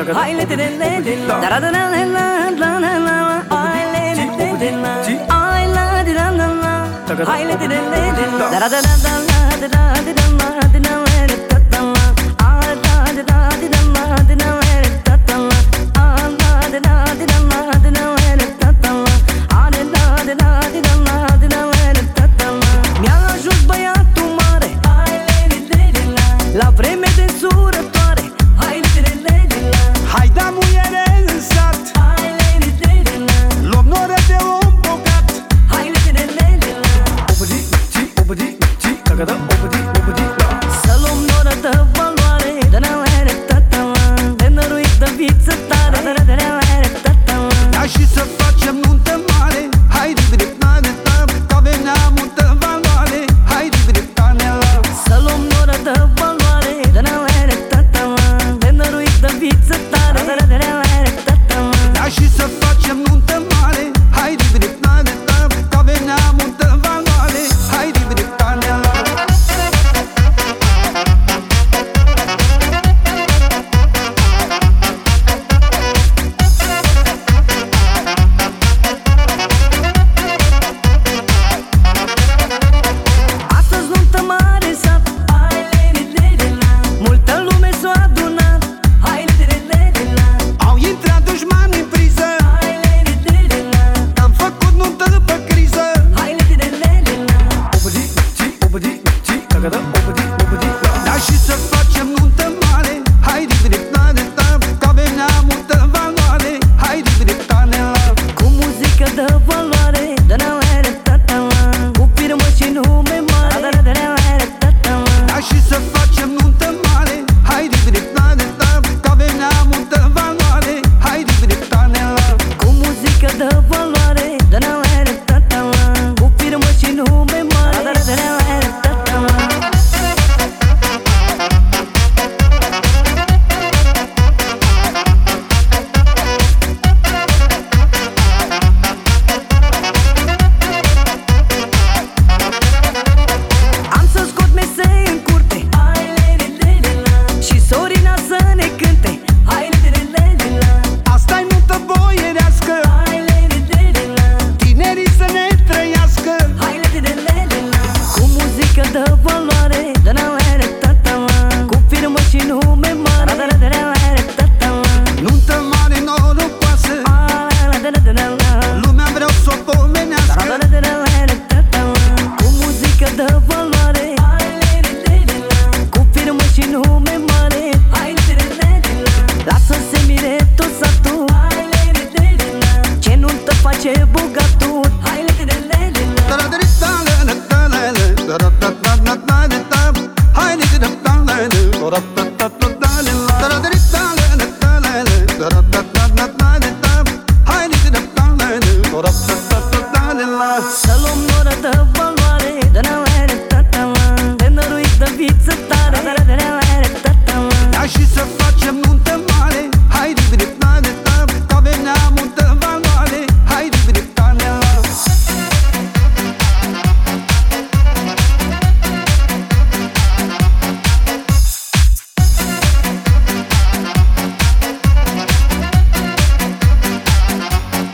hai le de le la da da la la la la la hai le de la ai la de la la hai le de le da da da la la da da da la da na le ta ta la ai la da da da la da na le ta ta la ai la da da da la da na le ta ta la ai la da da da la da na le ta ta la mi-a ajuns băiatul mare hai le de la la vreme de surătoare hai le de la hai da muiere în sat, hai le de la luăm noră de om bogat. hai le de la Obadi, ci, obadi, ci, tagada, obadi, obadi, la. să luăm noră de valoare de na le ta ta la de năruit de viță tare de na le ta ta la Ia și să facem nuntă mare, hai de dreptane ta, că avem multă valoare, hai de dreptane la. să luăm noră de valoare de na le ta ta la de năruit de viță tare de na le ta ta la Ia și să facem nuntă mare, hai de dreptane ta, că avem multă valoare, hai de dreptane la. astăzi nuntă mare sat hai le de la multă lume s-a adunat hai le de la Au intrat dușmani în priză, hai le de la am făcut nuntă pe criză. hai le de la Obadi, ci, obadi, ci, tagada, obadi, obadi, la. Ia și să facem nuntă mare, hai de dreptane ta, că avem multă valoare, hai de dreptane la. cu muzică de valoare de na le ta ta la cu firmă și nume mare de na le ta ta la Ia și să facem nuntă mare, hai de dreptane ta, că avem multă valoare, hai de dreptane la. cu muzică de valoare de na le ta ta la cu firmă și nume mare de na le ta ta la am să scot mese în curte hai le de la și Sorina să ne cânte hai le de la Asta-i nuntă boierească, hai le de la tinerii să ne trăiască. hai le de la cu muzică de valoare de na le ta ta la cu firmă și nume mare de na le ta ta la Nuntă mare norocoasă, de la lumea vreau să o pomenească. de la ta ta la cu muzică de valoare hai le de la cu firmă și nume mare hai le de la lasă-se mire tot satul hai le de la ce nuntă face bogatul hai le de la Hai de să luăm noră de valoare de na le ta ta la de năruit de viță tare de na le ta ta la Ia și să facem nuntă